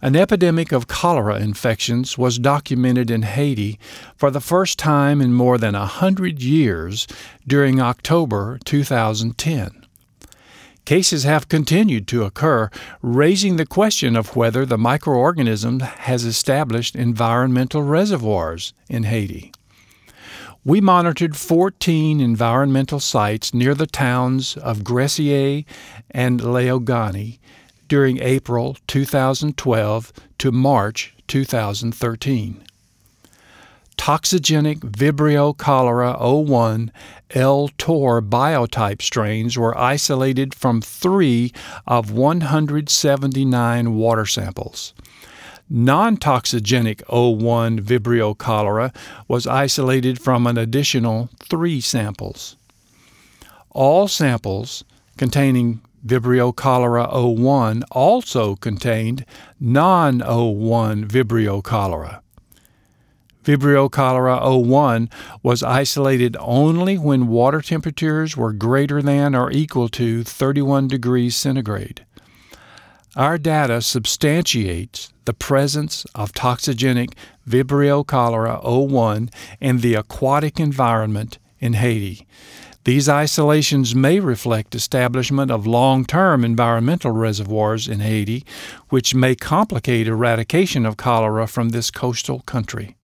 An epidemic of cholera infections was documented in Haiti for the first time in more than 100 years during October 2010. Cases have continued to occur, raising the question of whether the microorganism has established environmental reservoirs in Haiti. We monitored 14 environmental sites near the towns of Gressier and Léogânie during April 2012 to March 2013. Toxigenic Vibrio cholera 01 L. Tor biotype strains were isolated from 3 of 179 water samples. Non-toxigenic 01 Vibrio cholera was isolated from an additional 3 samples. All samples containing Vibrio cholera 01 also contained non-01 Vibrio cholera. Vibrio cholera 01 was isolated only when water temperatures were greater than or equal to 31 degrees centigrade. Our data substantiates the presence of toxigenic Vibrio cholera 01 in the aquatic environment in Haiti. These isolations may reflect establishment of long-term environmental reservoirs in Haiti, which may complicate eradication of cholera from this coastal country.